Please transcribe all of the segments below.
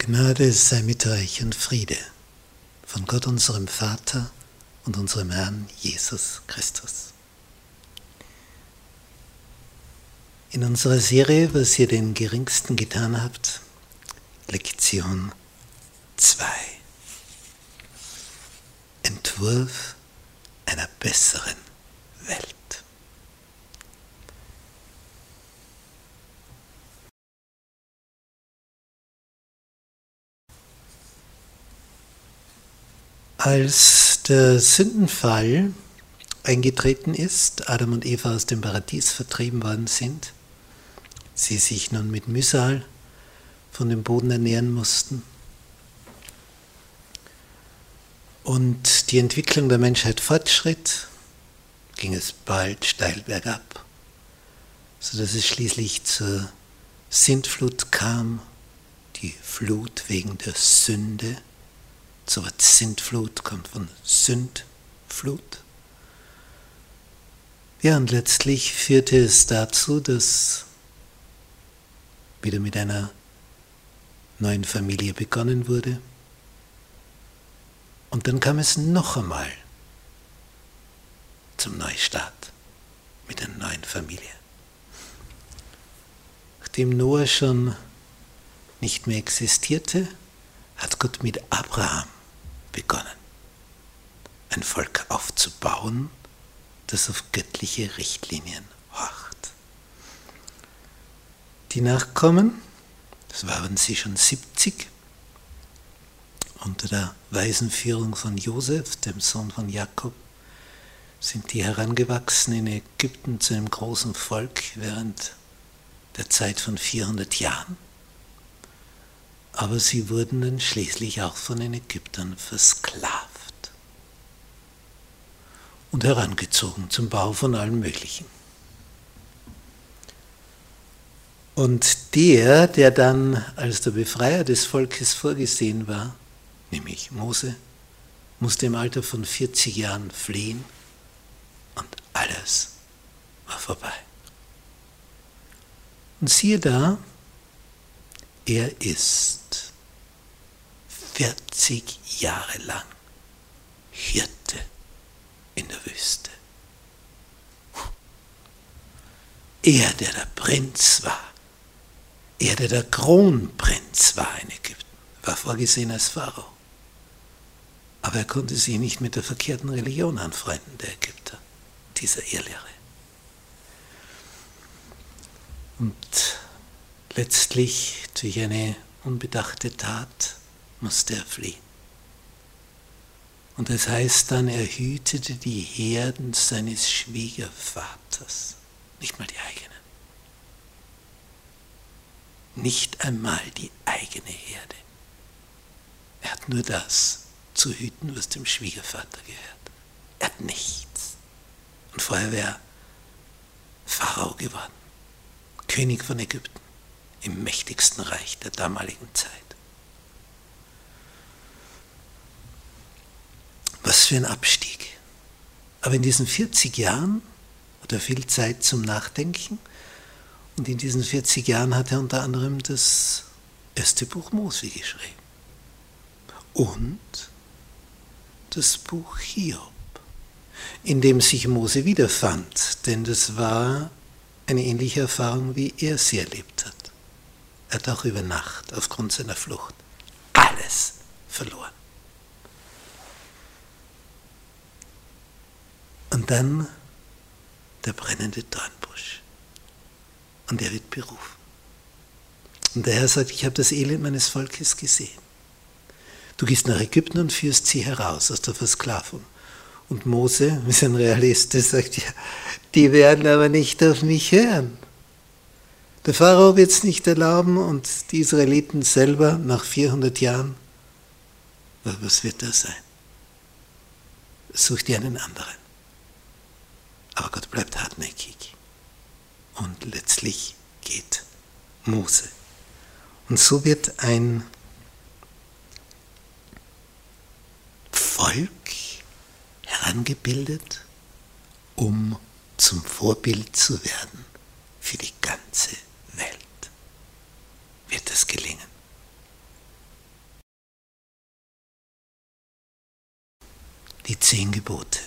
Gnade sei mit euch und Friede von Gott unserem Vater und unserem Herrn Jesus Christus. In unserer Serie, was ihr den Geringsten getan habt, Lektion 2. Entwurf einer besseren Welt. Als der Sündenfall eingetreten ist, Adam und Eva aus dem Paradies vertrieben worden sind, sie sich nun mit Mühsal von dem Boden ernähren mussten und die Entwicklung der Menschheit fortschritt, ging es bald steil bergab, sodass es schließlich zur Sintflut kam, die Flut wegen der Sünde. Das Wort Sintflut kommt von Sündflut. Ja, und letztlich führte es dazu, dass wieder mit einer neuen Familie begonnen wurde. Und dann kam es noch einmal zum Neustart mit einer neuen Familie. Nachdem Noah schon nicht mehr existierte, hat Gott mit Abraham begonnen, ein Volk aufzubauen, das auf göttliche Richtlinien horcht. Die Nachkommen, das waren sie schon 70, unter der weisen Führung von Josef, dem Sohn von Jakob, sind die herangewachsen in Ägypten zu einem großen Volk während der Zeit von 400 Jahren. Aber sie wurden dann schließlich auch von den Ägyptern versklavt und herangezogen zum Bau von allem Möglichen. Und der dann als der Befreier des Volkes vorgesehen war, nämlich Mose, musste im Alter von 40 Jahren fliehen und alles war vorbei. Und siehe da, er ist 40 Jahre lang Hirte in der Wüste. Er, der Prinz war, er, der Kronprinz war in Ägypten, war vorgesehen als Pharao. Aber er konnte sich nicht mit der verkehrten Religion anfreunden, der Ägypter, dieser Irrlehre. Und letztlich, durch eine unbedachte Tat, musste er fliehen. Und das heißt dann, er hütete die Herden seines Schwiegervaters, nicht mal die eigenen. Nicht einmal die eigene Herde. Er hat nur das zu hüten, was dem Schwiegervater gehört. Er hat nichts. Und vorher wäre er Pharao geworden, König von Ägypten, im mächtigsten Reich der damaligen Zeit. Was für ein Abstieg. Aber in diesen 40 Jahren hat er viel Zeit zum Nachdenken und in diesen 40 Jahren hat er unter anderem das erste Buch Mose geschrieben und das Buch Hiob, in dem sich Mose wiederfand, denn das war eine ähnliche Erfahrung, wie er sie erlebt hat. Er hat auch über Nacht aufgrund seiner Flucht alles verloren. Und dann der brennende Dornbusch. Und er wird berufen. Und der Herr sagt, ich habe das Elend meines Volkes gesehen. Du gehst nach Ägypten und führst sie heraus aus der Versklavung. Und Mose, wie ein Realist, der sagt, ja, die werden aber nicht auf mich hören. Der Pharao wird es nicht erlauben und die Israeliten selber nach 400 Jahren, was wird das sein? Such dir einen anderen. Aber Gott bleibt hartnäckig. Und letztlich geht Mose. Und so wird ein Volk herangebildet, um zum Vorbild zu werden für die ganze Welt. Wird das gelingen? die 10 Gebote.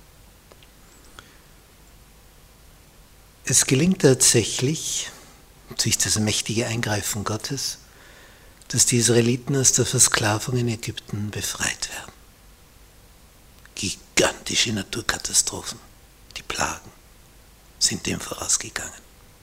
Es gelingt tatsächlich, durch das mächtige Eingreifen Gottes, dass die Israeliten aus der Versklavung in Ägypten befreit werden. Gigantische Naturkatastrophen, die Plagen, sind dem vorausgegangen.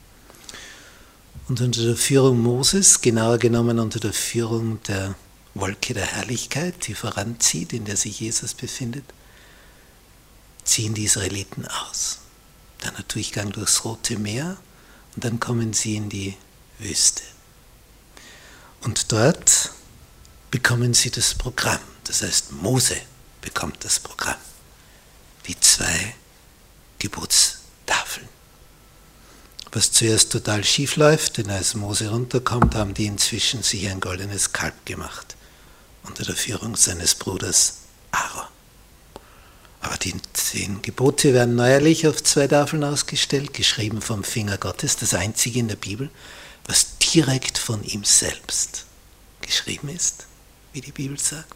Und unter der Führung Moses, genauer genommen unter der Führung der Wolke der Herrlichkeit, die voranzieht, in der sich Jesus befindet, ziehen die Israeliten aus. Dann der Durchgang durchs Rote Meer und dann kommen sie in die Wüste. Und dort bekommen sie das Programm. Das heißt, Mose bekommt das Programm. Die 2 Gebotstafeln. Was zuerst total schief läuft, denn als Mose runterkommt, haben die inzwischen sich ein goldenes Kalb gemacht, unter der Führung seines Bruders Aaron. Aber die 10 Gebote werden neuerlich auf 2 Tafeln ausgestellt, geschrieben vom Finger Gottes, das einzige in der Bibel, was direkt von ihm selbst geschrieben ist, wie die Bibel sagt.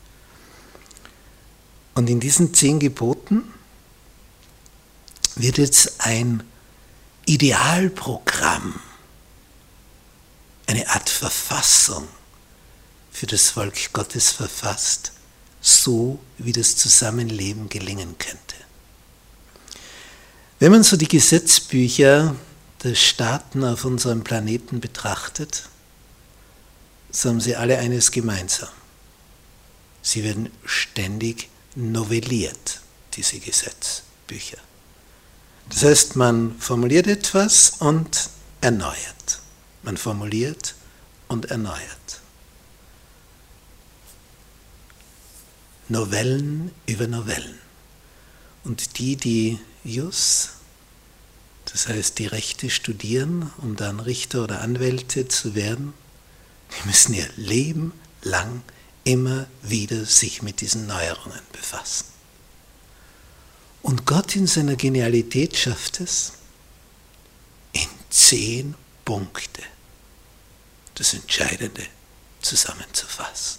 Und in diesen 10 Geboten wird jetzt ein Idealprogramm, eine Art Verfassung für das Volk Gottes verfasst, so wie das Zusammenleben gelingen könnte. Wenn man so die Gesetzbücher der Staaten auf unserem Planeten betrachtet, so haben sie alle eines gemeinsam. Sie werden ständig novelliert, diese Gesetzbücher. Das heißt, man formuliert etwas und erneuert. Man formuliert und erneuert. Novellen über Novellen. Und die Jus, das heißt die Rechte studieren, um dann Richter oder Anwälte zu werden, die müssen ihr Leben lang immer wieder sich mit diesen Neuerungen befassen. Und Gott in seiner Genialität schafft es, in 10 Punkte das Entscheidende zusammenzufassen.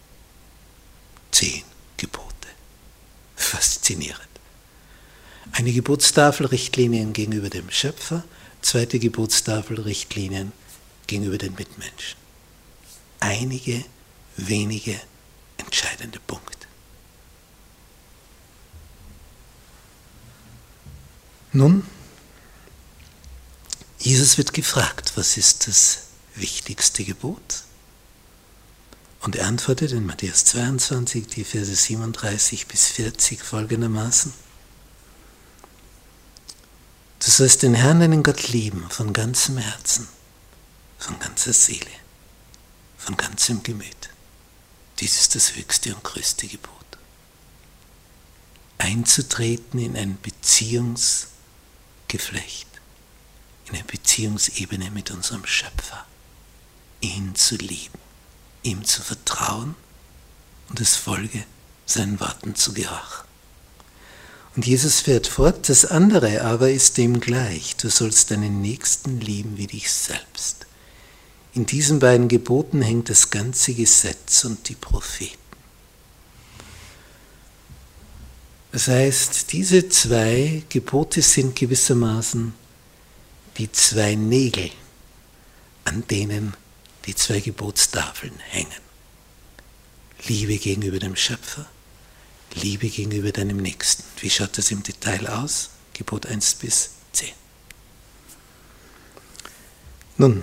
10 Gebote. Faszinierend. Eine Gebotstafel Richtlinien gegenüber dem Schöpfer, 2. Gebotstafel Richtlinien gegenüber den Mitmenschen. Einige wenige entscheidende Punkte. Nun, Jesus wird gefragt, was ist das wichtigste Gebot? Und er antwortet in Matthäus 22, die Verse 37 bis 40 folgendermaßen: Du sollst den Herrn, deinen Gott, lieben von ganzem Herzen, von ganzer Seele, von ganzem Gemüt. Dies ist das höchste und größte Gebot. Einzutreten in ein Beziehungsgeflecht, in eine Beziehungsebene mit unserem Schöpfer, ihn zu lieben, ihm zu vertrauen und es folge seinen Worten zu gehorchen. Und Jesus fährt fort, das andere aber ist dem gleich, du sollst deinen Nächsten lieben wie dich selbst. In diesen beiden Geboten hängt das ganze Gesetz und die Propheten. Das heißt, diese 2 Gebote sind gewissermaßen die 2 Nägel, an denen die 2 Gebotstafeln hängen. Liebe gegenüber dem Schöpfer, Liebe gegenüber deinem Nächsten. Wie schaut das im Detail aus? Gebot 1 bis 10. Nun,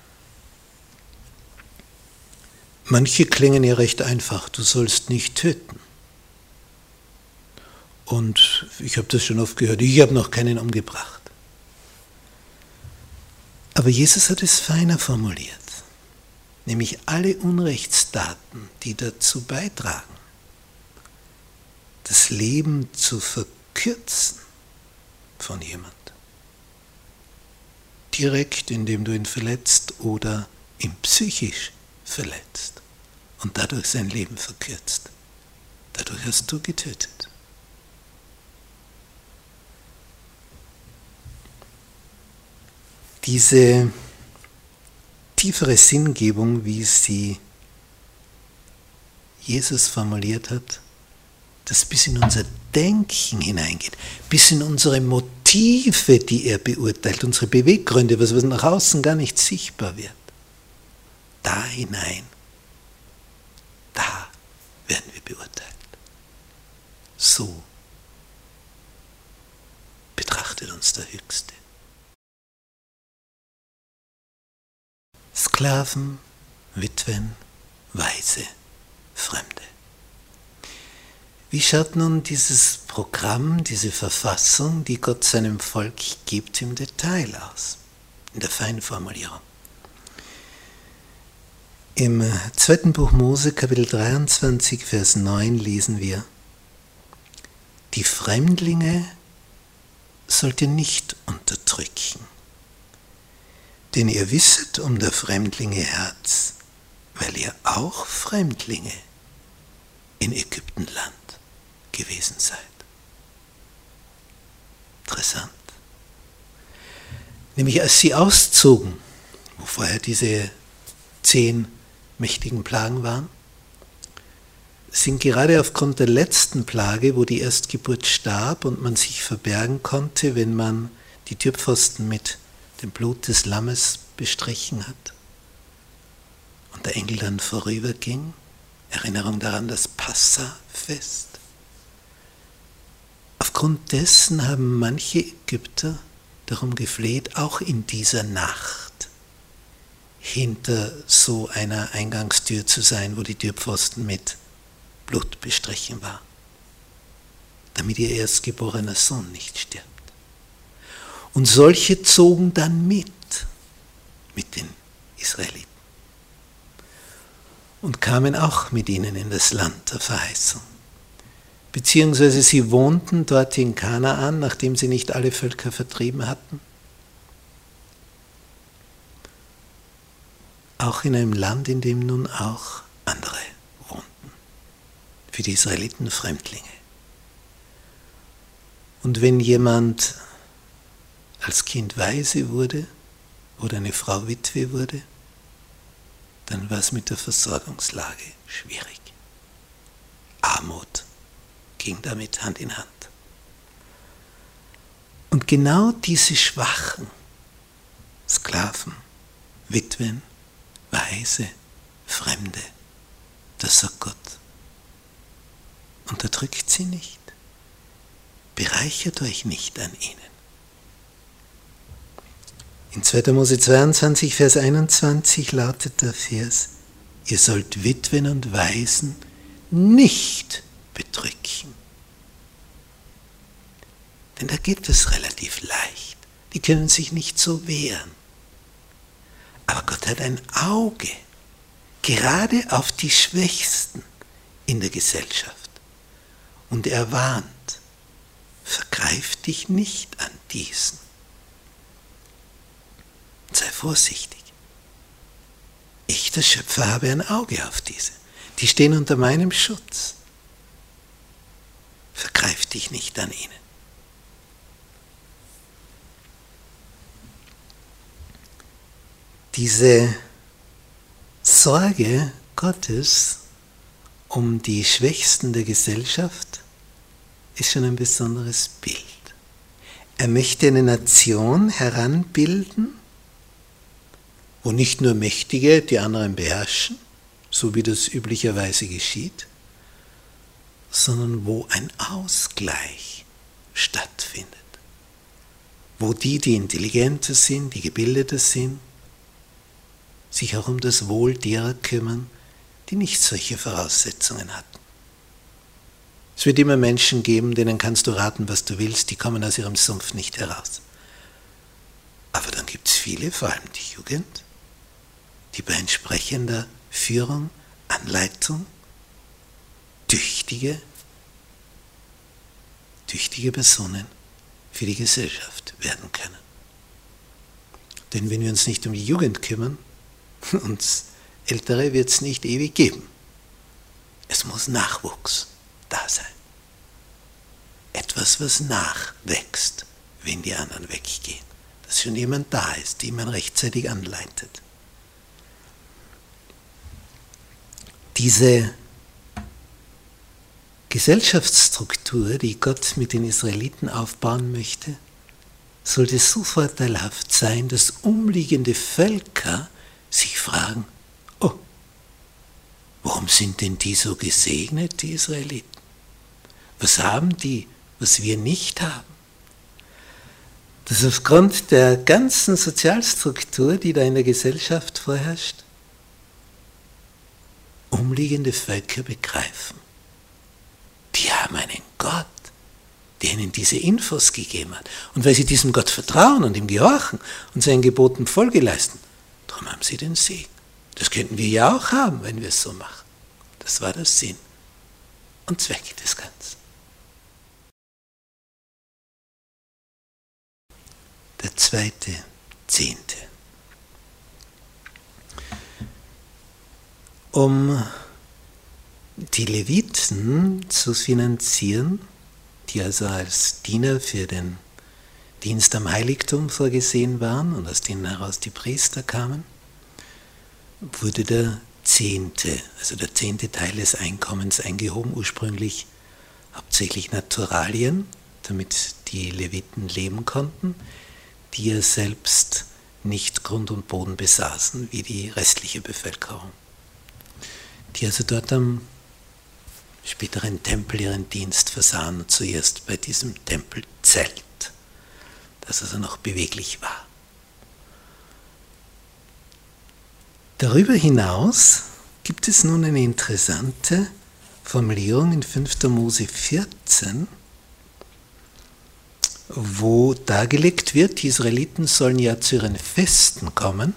manche klingen ja recht einfach. Du sollst nicht töten. Und ich habe das schon oft gehört, ich habe noch keinen umgebracht. Aber Jesus hat es feiner formuliert, nämlich alle Unrechtstaten, die dazu beitragen, das Leben zu verkürzen von jemand. Direkt, indem du ihn verletzt oder ihn psychisch verletzt und dadurch sein Leben verkürzt. Dadurch hast du getötet. Diese tiefere Sinngebung, wie sie Jesus formuliert hat, das bis in unser Denken hineingeht, bis in unsere Motive, die er beurteilt, unsere Beweggründe, was nach außen gar nicht sichtbar wird. Da hinein, da werden wir beurteilt. So betrachtet uns der Höchste. Sklaven, Witwen, Waise, Fremde. Wie schaut nun dieses Programm, diese Verfassung, die Gott seinem Volk gibt, im Detail aus, in der Feinformulierung? Im 2. Buch Mose, Kapitel 23, Vers 9 lesen wir: Die Fremdlinge sollt ihr nicht unterdrücken, denn ihr wisset um der Fremdlinge Herz, weil ihr auch Fremdlinge in Ägyptenland gewesen seid. Interessant. Nämlich als sie auszogen, wo vorher diese 10 mächtigen Plagen waren, sind gerade aufgrund der letzten Plage, wo die Erstgeburt starb und man sich verbergen konnte, wenn man die Türpfosten mit dem Blut des Lammes bestrichen hat und der Engel dann vorüberging, Erinnerung daran, das Passafest. Aufgrund dessen haben manche Ägypter darum gefleht, auch in dieser Nacht hinter so einer Eingangstür zu sein, wo die Türpfosten mit Blut bestrichen war, damit ihr erstgeborener Sohn nicht stirbt. Und solche zogen dann mit den Israeliten und kamen auch mit ihnen in das Land der Verheißung. Beziehungsweise sie wohnten dort in Kanaan, nachdem sie nicht alle Völker vertrieben hatten. Auch in einem Land, in dem nun auch andere wohnten. Für die Israeliten Fremdlinge. Und wenn jemand als Kind Waise wurde oder eine Frau Witwe wurde, dann war es mit der Versorgungslage schwierig. Armut ging damit Hand in Hand. Und genau diese Schwachen, Sklaven, Witwen, Waise, Fremde, das sagt Gott. Unterdrückt sie nicht. Bereichert euch nicht an ihnen. In 2. Mose 22, Vers 21 lautet der Vers: Ihr sollt Witwen und Waisen nicht bedrücken. Denn da geht es relativ leicht. Die können sich nicht so wehren. Aber Gott hat ein Auge, gerade auf die Schwächsten in der Gesellschaft. Und er warnt: Vergreif dich nicht an diesen. Sei vorsichtig. Ich, der Schöpfer, habe ein Auge auf diese. Die stehen unter meinem Schutz. Vergreif dich nicht an ihnen. Diese Sorge Gottes um die Schwächsten der Gesellschaft ist schon ein besonderes Bild. Er möchte eine Nation heranbilden, wo nicht nur Mächtige die anderen beherrschen, so wie das üblicherweise geschieht, sondern wo ein Ausgleich stattfindet. Wo die intelligenter sind, die gebildeter sind, sich auch um das Wohl derer kümmern, die nicht solche Voraussetzungen hatten. Es wird immer Menschen geben, denen kannst du raten, was du willst, die kommen aus ihrem Sumpf nicht heraus. Aber dann gibt es viele, vor allem die Jugend, die bei entsprechender Führung, Anleitung, tüchtige Personen für die Gesellschaft werden können. Denn wenn wir uns nicht um die Jugend kümmern, uns Ältere wird es nicht ewig geben. Es muss Nachwuchs da sein. Etwas, was nachwächst, wenn die anderen weggehen. Dass schon jemand da ist, den man rechtzeitig anleitet. Gesellschaftsstruktur, die Gott mit den Israeliten aufbauen möchte, sollte so vorteilhaft sein, dass umliegende Völker sich fragen, oh, warum sind denn die so gesegnet, die Israeliten? Was haben die, was wir nicht haben? Dass aufgrund der ganzen Sozialstruktur, die da in der Gesellschaft vorherrscht, umliegende Völker begreifen, die haben einen Gott, der ihnen diese Infos gegeben hat. Und weil sie diesem Gott vertrauen und ihm gehorchen und seinen Geboten Folge leisten, darum haben sie den Segen. Das könnten wir ja auch haben, wenn wir es so machen. Das war der Sinn und Zweck des Ganzen. Der zweite Zehnte. Um die Leviten zu finanzieren, die also als Diener für den Dienst am Heiligtum vorgesehen waren und aus denen heraus die Priester kamen, wurde der Zehnte, also der 10. Teil des Einkommens eingehoben, ursprünglich hauptsächlich Naturalien, damit die Leviten leben konnten, die ja selbst nicht Grund und Boden besaßen, wie die restliche Bevölkerung, die also dort am späteren Tempel ihren Dienst versahen, zuerst bei diesem Tempelzelt, das also noch beweglich war. Darüber hinaus gibt es nun eine interessante Formulierung in 5. Mose 14, wo dargelegt wird, die Israeliten sollen ja zu ihren Festen kommen,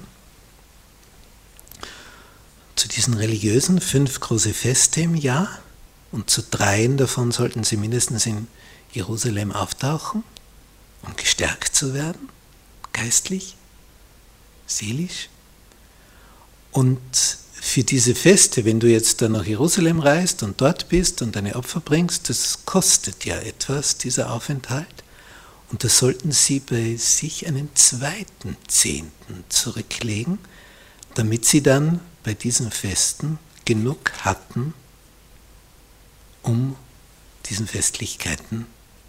zu diesen religiösen 5 große Feste im Jahr, und zu 3 davon sollten sie mindestens in Jerusalem auftauchen, um gestärkt zu werden, geistlich, seelisch. Und für diese Feste, wenn du jetzt dann nach Jerusalem reist und dort bist und deine Opfer bringst, das kostet ja etwas, dieser Aufenthalt. Und da sollten sie bei sich einen 2. Zehnten zurücklegen, damit sie dann bei diesen Festen genug hatten, um an diesen Festlichkeiten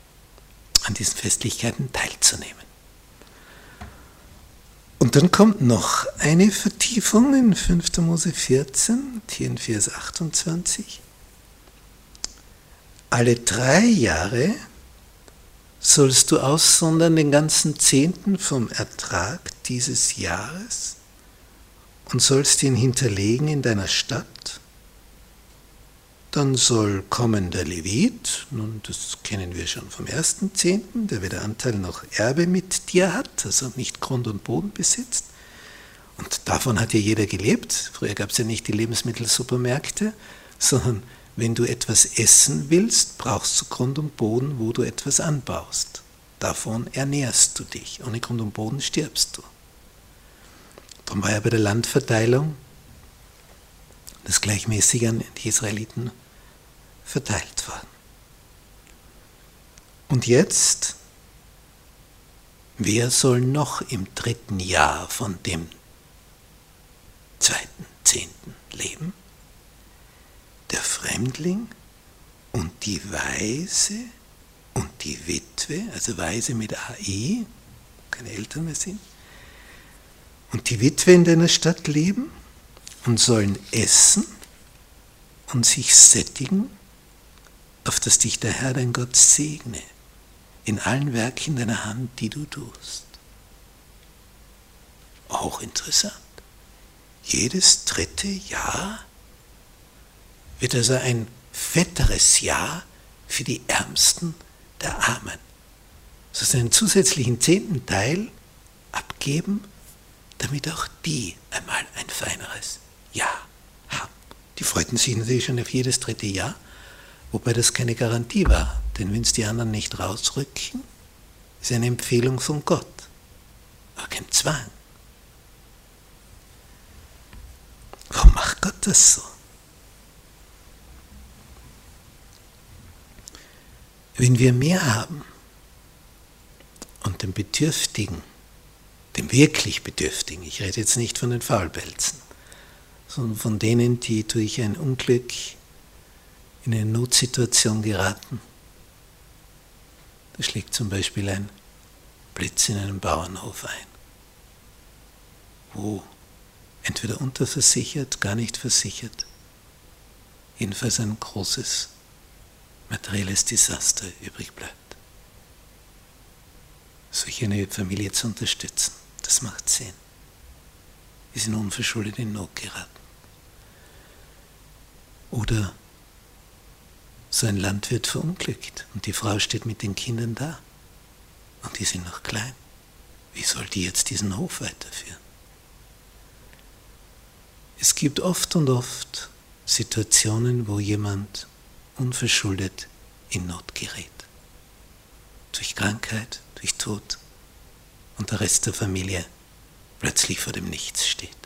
teilzunehmen. Und dann kommt noch eine Vertiefung in 5. Mose 14, hier in Vers 28. Alle 3 Jahre sollst du aussondern den ganzen 10. vom Ertrag dieses Jahres und sollst ihn hinterlegen in deiner Stadt. Dann soll kommen der Levit, nun das kennen wir schon vom 1. Zehnten, der weder Anteil noch Erbe mit dir hat, also nicht Grund und Boden besitzt. Und davon hat ja jeder gelebt. Früher gab es ja nicht die Lebensmittelsupermärkte, sondern wenn du etwas essen willst, brauchst du Grund und Boden, wo du etwas anbaust. Davon ernährst du dich. Ohne Grund und Boden stirbst du. Darum war ja bei der Landverteilung das gleichmäßig an die Israeliten verteilt worden. Und jetzt, wer soll noch im 3. Jahr von dem 2. Zehnten leben? Der Fremdling und die Waise und die Witwe, also Waise mit AI, keine Eltern mehr sind, und die Witwe in deiner Stadt leben und sollen essen und sich sättigen, auf dass dich der Herr, dein Gott, segne in allen Werken deiner Hand, die du tust. Auch interessant. Jedes 3. Jahr wird also ein fetteres Jahr für die Ärmsten der Armen. So einen zusätzlichen 10. Teil abgeben, damit auch die einmal ein feineres Jahr haben. Die freuten sich natürlich schon auf jedes 3. Jahr, wobei das keine Garantie war. Denn wenn es die anderen nicht rausrücken, ist eine Empfehlung von Gott, aber kein Zwang. Warum macht Gott das so? Wenn wir mehr haben und den Bedürftigen, dem wirklich Bedürftigen, ich rede jetzt nicht von den Faulpelzen, sondern von denen, die durch ein Unglück in eine Notsituation geraten. Da schlägt zum Beispiel ein Blitz in einem Bauernhof ein, wo entweder unterversichert, gar nicht versichert, jedenfalls ein großes materielles Desaster übrig bleibt. Solch eine Familie zu unterstützen, das macht Sinn. Die sind unverschuldet in Not geraten. Oder so ein Landwirt verunglückt und die Frau steht mit den Kindern da und die sind noch klein. Wie soll die jetzt diesen Hof weiterführen? Es gibt oft und oft Situationen, wo jemand unverschuldet in Not gerät. Durch Krankheit, durch Tod und der Rest der Familie plötzlich vor dem Nichts steht.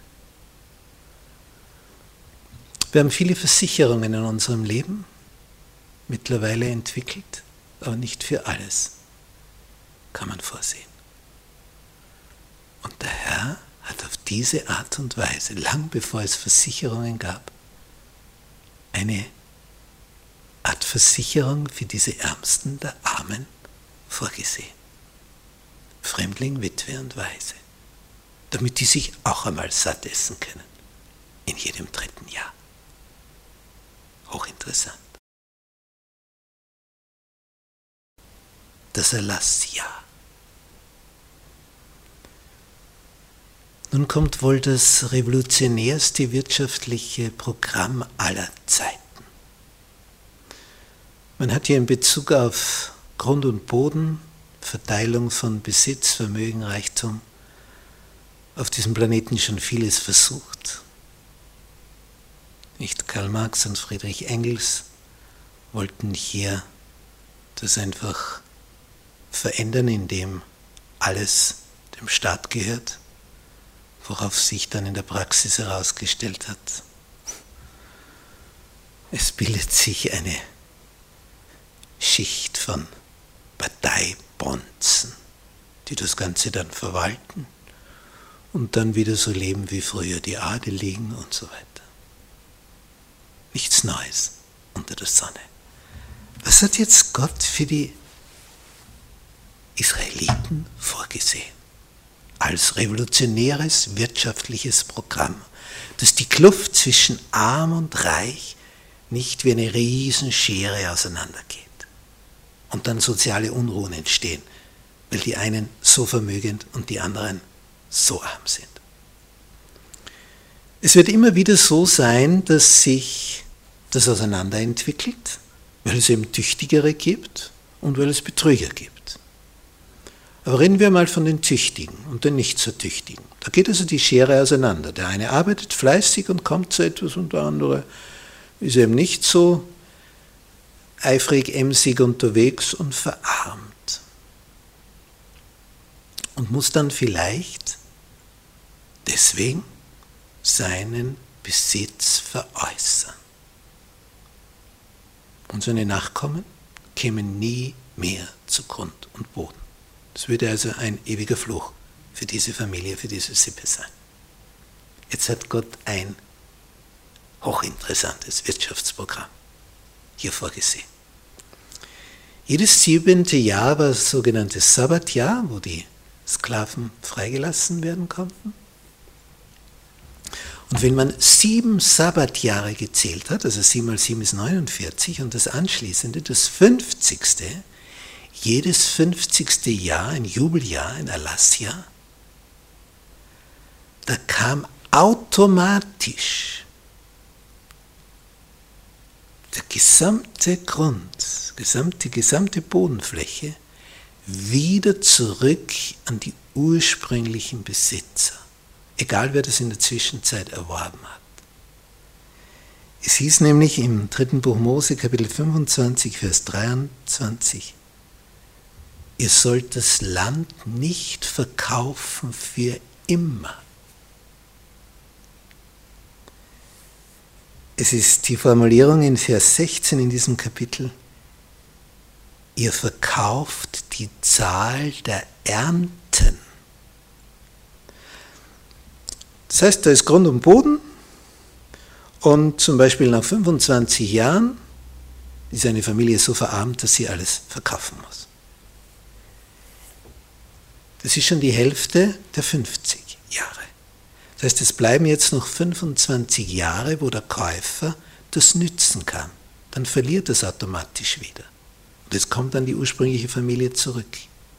Wir haben viele Versicherungen in unserem Leben mittlerweile entwickelt, aber nicht für alles kann man vorsehen. Und der Herr hat auf diese Art und Weise, lang bevor es Versicherungen gab, eine Art Versicherung für diese Ärmsten der Armen vorgesehen. Fremdling, Witwe und Waise, damit die sich auch einmal satt essen können, in jedem 3. Jahr. Hochinteressant. Das Erlassjahr. Nun kommt wohl das revolutionärste wirtschaftliche Programm aller Zeiten. Man hat hier in Bezug auf Grund und Boden, Verteilung von Besitz, Vermögen, Reichtum, auf diesem Planeten schon vieles versucht. Nicht Karl Marx und Friedrich Engels wollten hier das einfach verändern, indem alles dem Staat gehört, worauf sich dann in der Praxis herausgestellt hat, es bildet sich eine Schicht von Parteibonzen, die das Ganze dann verwalten und dann wieder so leben wie früher die Adeligen und so weiter. Nichts Neues unter der Sonne. Was hat jetzt Gott für die Israeliten vorgesehen? Als revolutionäres wirtschaftliches Programm, das die Kluft zwischen Arm und Reich nicht wie eine Riesenschere auseinandergeht und dann soziale Unruhen entstehen, weil die einen so vermögend und die anderen so arm sind. Es wird immer wieder so sein, dass sich das auseinanderentwickelt, weil es eben Tüchtigere gibt und weil es Betrüger gibt. Aber reden wir mal von den Tüchtigen und den nicht so Tüchtigen. Da geht also die Schere auseinander. Der eine arbeitet fleißig und kommt zu etwas und der andere ist eben nicht so eifrig, emsig unterwegs und verarmt. Und muss dann vielleicht deswegen seinen Besitz veräußern. Und seine Nachkommen kämen nie mehr zu Grund und Boden. Das würde also ein ewiger Fluch für diese Familie, für diese Sippe sein. Jetzt hat Gott ein hochinteressantes Wirtschaftsprogramm hier vorgesehen. Jedes 7. Jahr war das sogenannte Sabbatjahr, wo die Sklaven freigelassen werden konnten. Und wenn man 7 Sabbatjahre gezählt hat, also 7 mal 7 ist 49 und das anschließende, das 50. Jedes 50. Jahr, ein Jubeljahr, ein Erlassjahr, da kam automatisch der gesamte Grund, gesamte Bodenfläche wieder zurück an die ursprünglichen Besitzer. Egal, wer das in der Zwischenzeit erworben hat. Es hieß nämlich im 3. Buch Mose, Kapitel 25, Vers 23, ihr sollt das Land nicht verkaufen für immer. Es ist die Formulierung in Vers 16 in diesem Kapitel, ihr verkauft die Zahl der Ernten. Das heißt, da ist Grund und Boden und zum Beispiel nach 25 Jahren ist eine Familie so verarmt, dass sie alles verkaufen muss. Das ist schon die Hälfte der 50 Jahre. Das heißt, es bleiben jetzt noch 25 Jahre, wo der Käufer das nützen kann. Dann verliert es automatisch wieder. Und es kommt dann die ursprüngliche Familie zurück.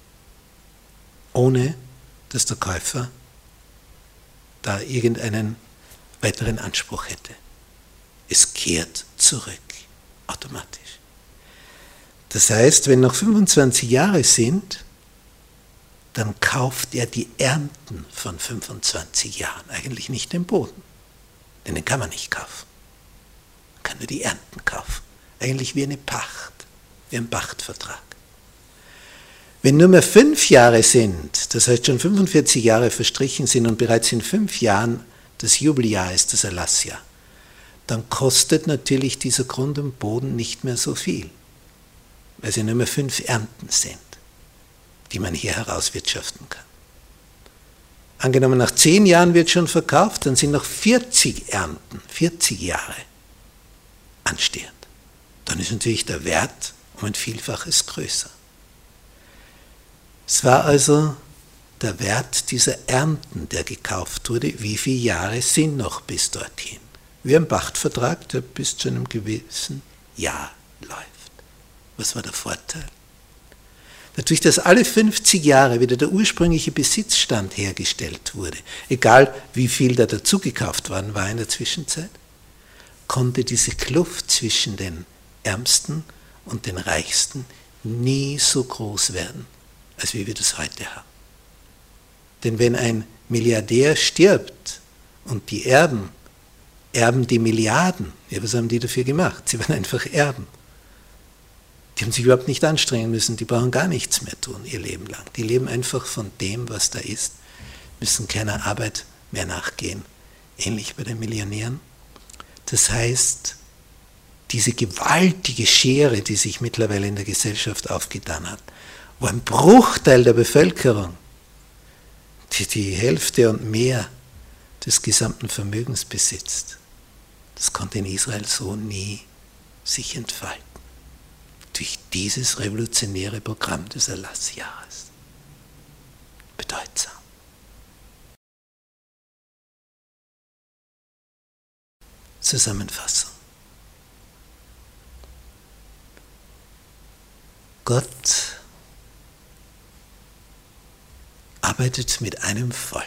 Ohne dass der Käufer da irgendeinen weiteren Anspruch hätte. Es kehrt zurück, automatisch. Das heißt, wenn noch 25 Jahre sind, dann kauft er die Ernten von 25 Jahren, eigentlich nicht den Boden, denn den kann man nicht kaufen. Man kann nur die Ernten kaufen, eigentlich wie eine Pacht, wie ein Pachtvertrag. Wenn nur mehr 5 Jahre sind, das heißt schon 45 Jahre verstrichen sind und bereits in 5 Jahren das Jubeljahr ist, das Erlassjahr, dann kostet natürlich dieser Grund und Boden nicht mehr so viel, weil sie nur mehr 5 Ernten sind, die man hier herauswirtschaften kann. Angenommen, nach 10 Jahren wird schon verkauft, dann sind noch 40 Ernten, 40 Jahre anstehend. Dann ist natürlich der Wert um ein Vielfaches größer. Es war also der Wert dieser Ernten, der gekauft wurde. Wie viele Jahre sind noch bis dorthin? Wie ein Pachtvertrag, der bis zu einem gewissen Jahr läuft. Was war der Vorteil? Dadurch, dass alle 50 Jahre wieder der ursprüngliche Besitzstand hergestellt wurde, egal wie viel da dazugekauft worden war in der Zwischenzeit, konnte diese Kluft zwischen den Ärmsten und den Reichsten nie so groß werden, als wie wir das heute haben. Denn wenn ein Milliardär stirbt und die Erben erben die Milliarden, ja, was haben die dafür gemacht? Sie waren einfach Erben. Die haben sich überhaupt nicht anstrengen müssen, die brauchen gar nichts mehr tun ihr Leben lang. Die leben einfach von dem, was da ist, müssen keiner Arbeit mehr nachgehen. Ähnlich bei den Millionären. Das heißt, diese gewaltige Schere, die sich mittlerweile in der Gesellschaft aufgetan hat, wo ein Bruchteil der Bevölkerung, die Hälfte und mehr des gesamten Vermögens besitzt, das konnte in Israel so nie sich entfalten. Durch dieses revolutionäre Programm des Erlassjahres. Bedeutsam. Zusammenfassung. Gott arbeitet mit einem Volk.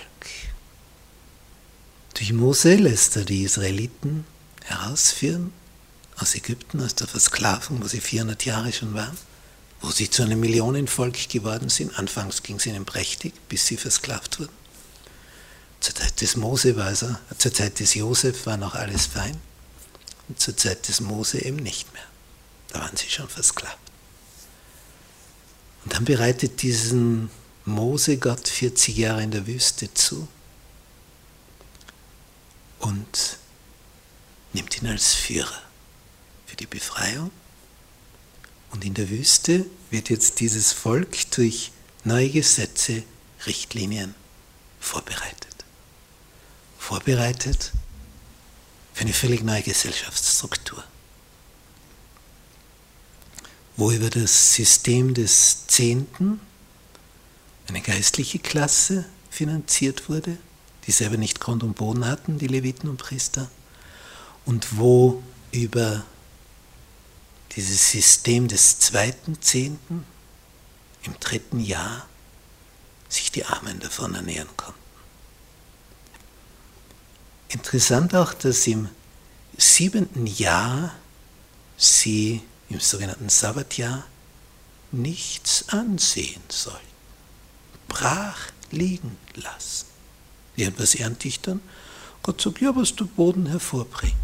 Durch Mose lässt er die Israeliten herausführen aus Ägypten, aus der Versklavung, wo sie 400 Jahre schon waren, wo sie zu einem Millionenvolk geworden sind. Anfangs ging es ihnen prächtig, bis sie versklavt wurden. Zur Zeit des Mose war also, zur Zeit des Josef war noch alles fein und zur Zeit des Mose eben nicht mehr. Da waren sie schon versklavt. Und dann bereitet diesen Mose Gott 40 Jahre in der Wüste zu und nimmt ihn als Führer für die Befreiung. Und in der Wüste wird jetzt dieses Volk durch neue Gesetze, Richtlinien vorbereitet. Vorbereitet für eine völlig neue Gesellschaftsstruktur, wo über das System des Zehnten eine geistliche Klasse finanziert wurde, die selber nicht Grund und Boden hatten, die Leviten und Priester, und wo über dieses System des zweiten Zehnten im 3. Jahr sich die Armen davon ernähren konnten. Interessant auch, dass im 7. Jahr sie im sogenannten Sabbatjahr nichts ansehen sollten, brach liegen lassen. Wie etwas ernte ich dann? Gott sagt, ja, was der Boden hervorbringt.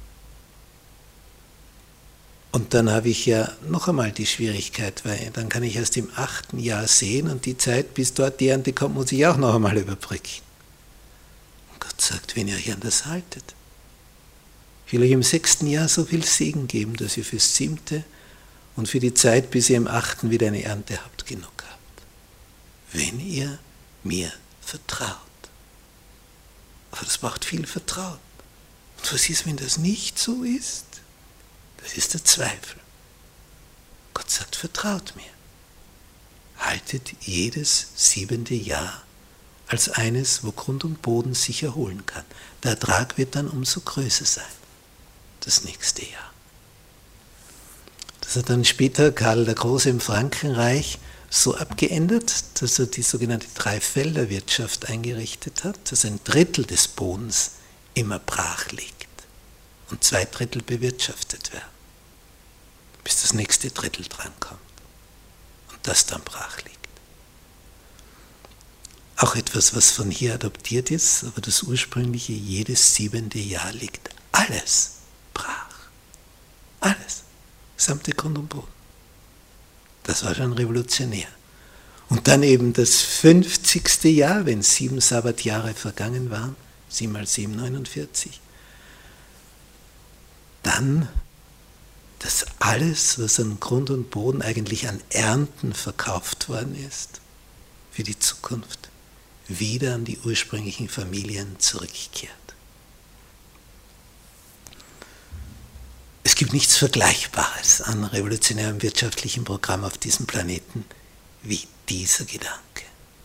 Und dann habe ich ja noch einmal die Schwierigkeit, weil dann kann ich erst im 8. Jahr sehen und die Zeit, bis dort die Ernte kommt, muss ich auch noch einmal überbrücken. Und Gott sagt, wenn ihr euch an das haltet, ich will euch im 6. Jahr so viel Segen geben, dass ihr fürs 7. und für die Zeit, bis ihr im 8. wieder eine Ernte habt, genug habt. Wenn ihr mir vertraut. Aber das braucht viel Vertrauen. Und was ist, wenn das nicht so ist? Das ist der Zweifel. Gott sagt, vertraut mir. Haltet jedes 7. Jahr als eines, wo Grund und Boden sich erholen kann. Der Ertrag wird dann umso größer sein, das nächste Jahr. Das hat dann später Karl der Große im Frankenreich so abgeändert, dass er die sogenannte Dreifelderwirtschaft eingerichtet hat, dass 1/3 des Bodens immer brach liegt und 2/3 bewirtschaftet werden, bis das nächste Drittel drankommt und das dann brach liegt. Auch etwas, was von hier adoptiert ist, aber das ursprüngliche, jedes 7. Jahr liegt alles brach. Alles. Gesamte Grund und Boden. Das war schon revolutionär. Und dann eben das 50. Jahr, wenn 7 Sabbatjahre vergangen waren, 7 mal 7, 49. Dann, dass alles, was an Grund und Boden eigentlich an Ernten verkauft worden ist, für die Zukunft, wieder an die ursprünglichen Familien zurückkehrt. Es gibt nichts Vergleichbares an revolutionärem wirtschaftlichem Programm auf diesem Planeten wie dieser Gedanke.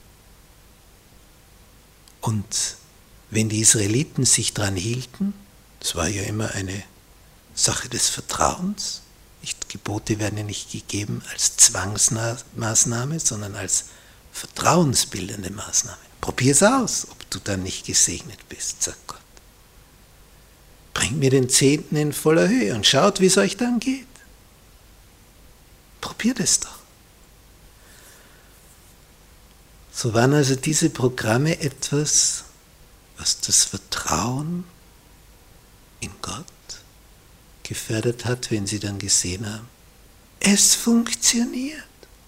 Und wenn die Israeliten sich daran hielten, das war ja immer eine Sache des Vertrauens, Gebote werden ja nicht gegeben als Zwangsmaßnahme, sondern als vertrauensbildende Maßnahme. Probier es aus, ob du dann nicht gesegnet bist, sagt Gott. Bringt mir den 10. in voller Höhe und schaut, wie es euch dann geht. Probiert es doch. So waren also diese Programme etwas, was das Vertrauen in Gott gefördert hat, wenn sie dann gesehen haben, es funktioniert.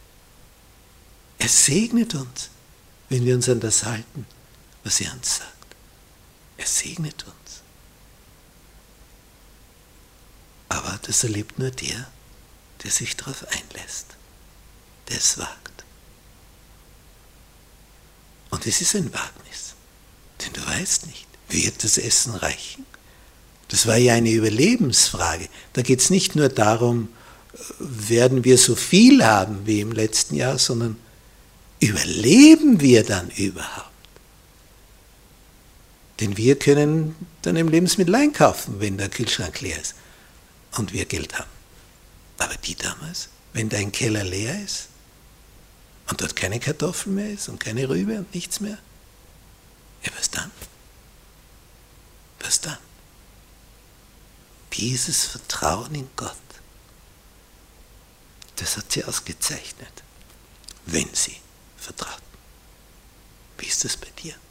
Es segnet uns, wenn wir uns an das halten, was er uns sagt. Es segnet uns. Aber das erlebt nur der sich darauf einlässt, der es wagt. Und es ist ein Wagnis, denn du weißt nicht, wird das Essen reichen? Das war ja eine Überlebensfrage. Da geht es nicht nur darum, werden wir so viel haben wie im letzten Jahr, sondern überleben wir dann überhaupt? Denn wir können dann im Lebensmittel einkaufen, wenn der Kühlschrank leer ist und wir Geld haben. Aber die damals, wenn dein Keller leer ist und dort keine Kartoffeln mehr ist und keine Rübe und nichts mehr, ja, was dann? Was dann? Dieses Vertrauen in Gott, das hat sie ausgezeichnet, wenn sie vertrauten. Wie ist das bei dir?